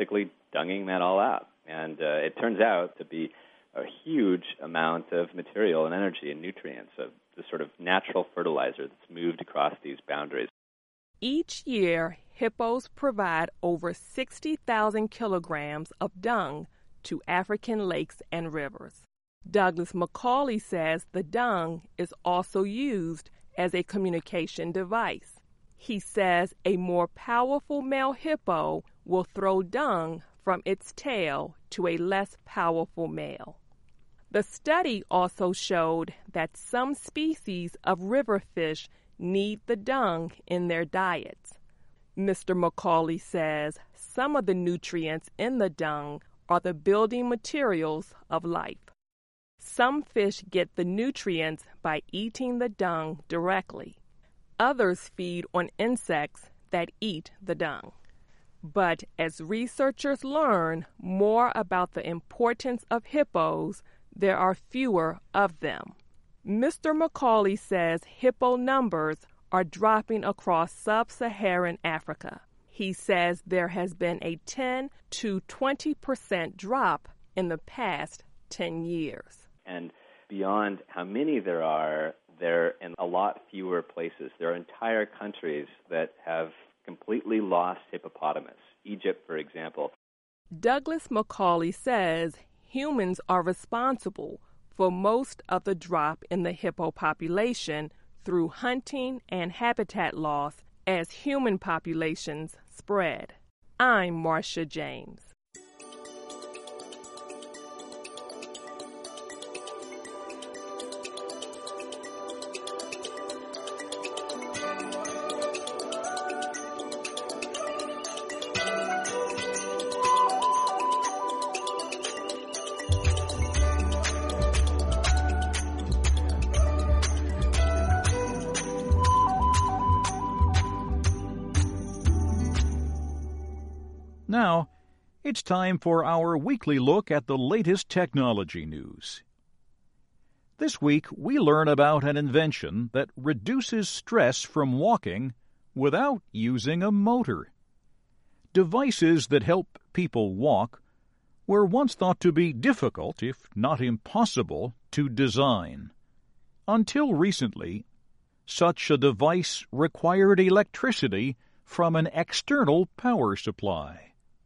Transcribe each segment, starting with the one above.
basically dunging that all out. And it turns out to be a huge amount of material and energy and nutrients, of the sort of natural fertilizer that's moved across these boundaries. Each year, hippos provide over 60,000 kilograms of dung to African lakes and rivers. Douglas McCauley says the dung is also used as a communication device. He says a more powerful male hippo will throw dung from its tail to a less powerful male. The study also showed that some species of river fish need the dung in their diets. Mr. McCauley says some of the nutrients in the dung are the building materials of life. Some fish get the nutrients by eating the dung directly. Others feed on insects that eat the dung. But as researchers learn more about the importance of hippos, there are fewer of them. Mr. McCauley says hippo numbers are dropping across sub-Saharan Africa. He says there has been a 10 to 20% drop in the past 10 years. And beyond how many there are, they're in a lot fewer places. There are entire countries that have completely lost hippopotamus. Egypt, for example. Douglas McCauley says humans are responsible for most of the drop in the hippo population through hunting and habitat loss as human populations spread. I'm Marcia James. Now, it's time for our weekly look at the latest technology news. This week, we learn about an invention that reduces stress from walking without using a motor. Devices that help people walk were once thought to be difficult, if not impossible, to design. Until recently, such a device required electricity from an external power supply.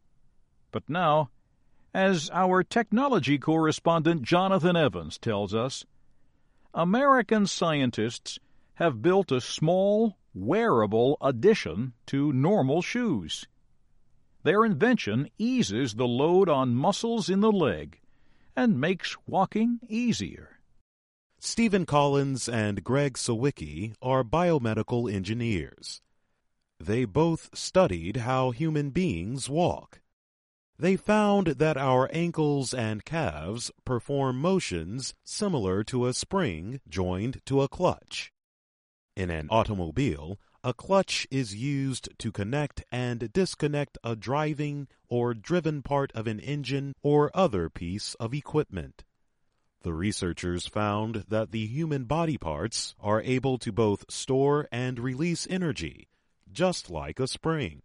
But now, as our technology correspondent Jonathan Evans tells us, American scientists have built a small, wearable addition to normal shoes. Their invention eases the load on muscles in the leg and makes walking easier. Stephen Collins and Greg Sawicki are biomedical engineers. They both studied how human beings walk. They found that our ankles and calves perform motions similar to a spring joined to a clutch. In an automobile, a clutch is used to connect and disconnect a driving or driven part of an engine or other piece of equipment. The researchers found that the human body parts are able to both store and release energy, just like a spring.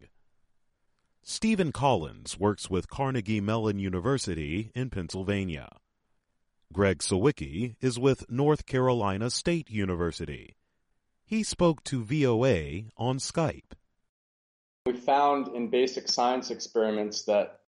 Stephen Collins works with Carnegie Mellon University in Pennsylvania. Greg Sawicki is with North Carolina State University. He spoke to VOA on Skype. We found in basic science experiments that